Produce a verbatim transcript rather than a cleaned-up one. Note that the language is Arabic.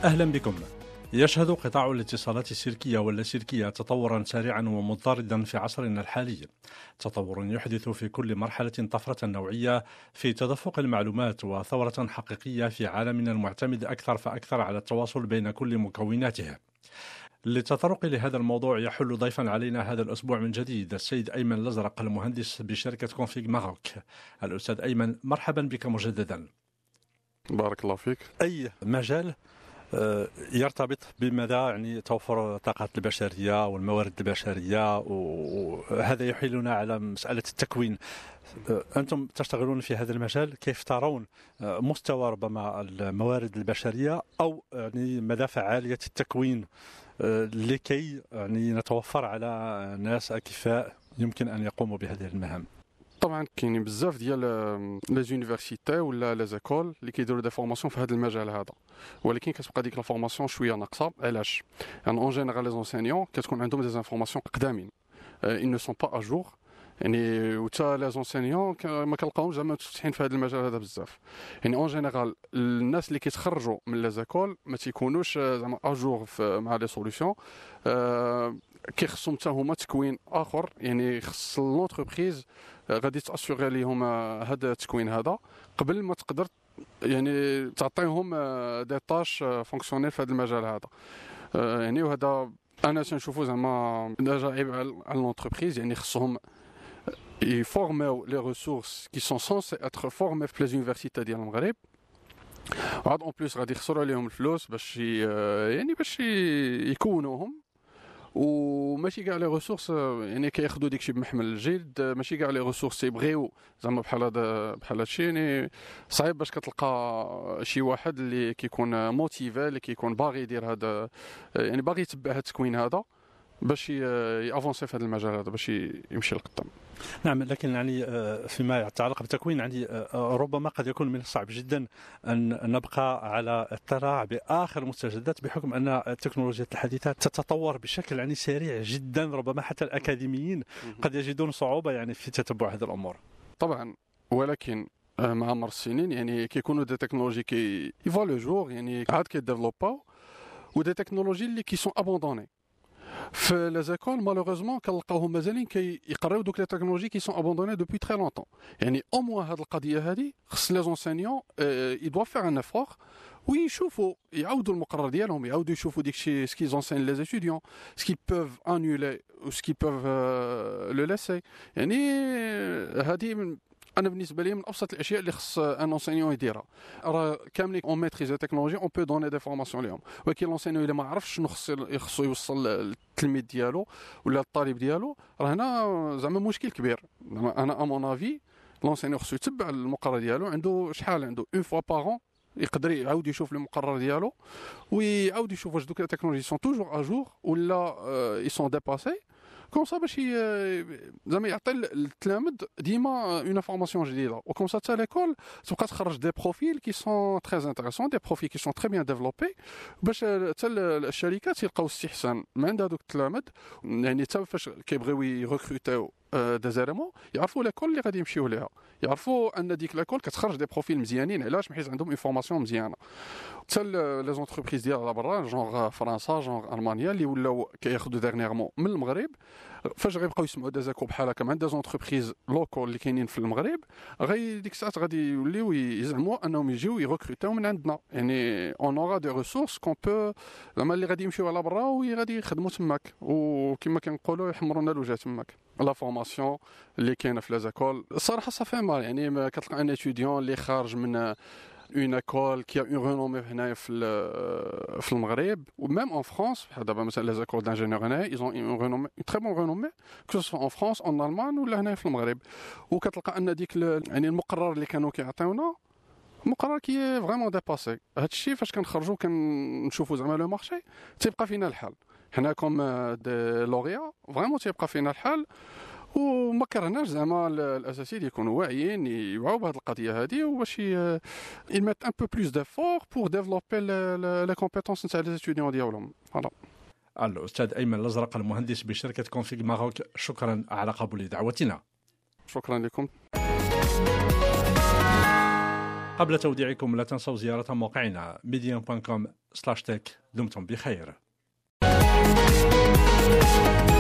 أهلا بكم. يشهد قطاع الاتصالات السلكية واللاسلكية تطورا سريعا ومضطردا في عصرنا الحالي، تطور يحدث في كل مرحلة طفرة نوعية في تدفق المعلومات وثورة حقيقية في عالمنا المعتمد أكثر فأكثر على التواصل بين كل مكوناته. للتطرق لهذا الموضوع يحل ضيفا علينا هذا الأسبوع من جديد السيد أيمن الأزرق المهندس بشركة كونفيغ ماروك. الأستاذ أيمن، مرحبا بك مجددا. بارك الله فيك. أي مجال يرتبط بمدى يعني توفر الطاقات البشرية والموارد البشرية، وهذا يحيلنا على مسألة التكوين. أنتم تشتغلون في هذا المجال، كيف ترون مستوى ربما الموارد البشرية أو يعني مدى فعالية التكوين لكي يعني نتوفر على ناس أكفاء يمكن أن يقوموا بهذه المهام؟ طبعا كاينين بزاف ديال لي زونيفرسيتي ولا لي زيكول اللي كيديروا دي فورماسيون في هذا المجال هذا، ولكن كتبقى ديك لا فورماسيون شويه ناقصه. علاش؟ يعني اون جينيرال لي زونسينيون كتكون عندهم دي انفورماسيون قدامين ils ne sont pas à jour، يعني وتا لي زونسينيون ما كنلقاوش زعما متفتحين في هذا المجال هذا بزاف. يعني اون جينيرال الناس اللي كيتخرجوا من لي زيكول ما تيكونوش زعما ا جور مع لي سوليوشن، كيخصهم حتى هما تكوين اخر. يعني خص لونتربريز غادي تاسيغي ليهم هذا التكوين هذا قبل ما تقدر يعني تعطيهم دي طاش فونكسيونيل في هذا المجال هذا. يعني وهذا انا تنشوفو زعما ديجا عيب على لونتربريز، يعني خصهم يفورميو لي ريسورس كي سون سونسي اتر فورمي في لي زونيفرسيتي ديال المغرب، وعاد اون بليس غادي يخسروا عليهم الفلوس باش يعني باش يكونوهم. وماشي كاع لي ريسورس يعني كياخذوا داكشي بمحمل الجلد، ماشي كاع لي ريسورس تيبغيو زعما بحال هذا بحال هادشي. يعني صعيب باش كتلقى شي واحد اللي كيكون موتيفي، اللي كيكون باغي يدير هذا، يعني باغي يتبع هذا التكوين هذا باش يافونسي في هذا المجال هذا باش يمشي لقدام. نعم، لكن يعني فيما يتعلق بالتكوين يعني ربما قد يكون من الصعب جدا أن نبقى على اطلاع بآخر المستجدات، بحكم أن التكنولوجيا الحديثة تتطور بشكل يعني سريع جدا. ربما حتى الأكاديميين قد يجدون صعوبة يعني في تتبع هذه الأمور. طبعا، ولكن مع مر السنين يعني كيكونوا دي تكنولوجي كي يفوا لو جور، يعني عاد كيديفلوباو، ودي تكنولوجي اللي كي سون ابوندوني في لي زيكول مالوغوزمون كنلقاوهم مازالين كيقراو دوك لي تكنولوجي كي سون ابوندوني دوبوي تري لونطون. يعني او موان هاد القضيه هادي خص لي زونسينيون اي دوا فيغ ان افور ويشوفوا يعاودوا المقرر ديالهم، يعاودوا يشوفوا داكشي سكي زونسين لي ستوديون سكي بوف انولي و سكي بوف لو لاسي. يعني هادي انا بالنسبه لي من ابسط الاشياء اللي خص ان انسينيون يديرها. راه كاملين اون ميتريز التكنولوجي اون بو دوني دي فورماسيون ليهم، ولكن لونسينيون الا ما عرفش شنو خص يخصو يوصل للتلميذ ديالو ولا الطالب ديالو، راه هنا زعما مشكل كبير. انا ا مون افي لونسينيون خصو يتبع المقرر ديالو، عنده شحال عنده اون فوا باغون يقدر يعاود يشوف المقرر ديالو ويعاود يشوف واش دوك التكنولوجي سون توجور ا جور ولا اي سون ديباسي، كوم سا باش زعما يعطي التلاميذ ديما اون انفورماسيون جديده. وكوم سا حتى ليكول تبقى تخرج دي بروفيل كي سون تري انتريسون، دي بروفيل كي سون تري بيان ديفلوبي، باش حتى الشركات يلقاو استحسان من عند هذوك التلاميذ. يعني حتى فاش كيبغيو يركروتيو دي زيريمون يعرفوا ليكول اللي غادي يمشيو ليها، يعرفوا ان ديك ليكول كتخرج دي بروفيل مزيانين. علاش؟ حيت عندهم انفورماسيون مزيانه. حتى لي زونتربريز ديال على برا جونغ فرنسا جونغ المانيا اللي ولاو كياخذوا ديرنييرمون من المغرب، فاش غيبقاو يسمعوا دي زيكو بحال هكا مع دي زونتربريز لوكال اللي كاينين في المغرب، غادي ديك الساعات غادي يوليو يزعموا انهم يجيو يركروتيو من عندنا. يعني اون اورا دي ريسورس كون بو زعما اللي غادي يمشيو على برا وغادي يخدموا تماك، وكما كنقولوا يحمروا لنا الوجه تماك. لا فورماسيون اللي كاينه في لي زيكول الصراحه صافي مال، يعني كتلقى ان اتيديون اللي خارج من une école qui a une renommée هنا في في المغرب ou même en France. دابا مثلا les écoles d'ingénieurs هنا ils ont une renommée une très bonne renommée que ce soit en France en Allemagne ولا هنا في المغرب. وكتلقى ان ديك يعني المقرر اللي كانوا كيعطيونا مقرر كي فريمون ديباسي. هذا الشيء فاش كنخرجوا كنشوفوا زعما لو مارشي تيبقى فينا الحال حنا كوم دي لوريا فريمون تيبقى فينا الحال. وما كرهناش زعما الاساتذه يكونوا واعيين يوعوا بهذه القضيه هذه وباش يميت ان بو بلوس ديفور بور ديفلوبي لي كومبيتونس نتاع لي ستوديون ديالهم. فوالا. الأستاذ أيمن الأزرق المهندس بشركة كونفيغ ماروك، شكرا على قبول دعوتنا. شكرا لكم. قبل توديعكم لا تنسوا زيارة موقعنا ميديان دوت كوم سلاش تك. دمتم بخير.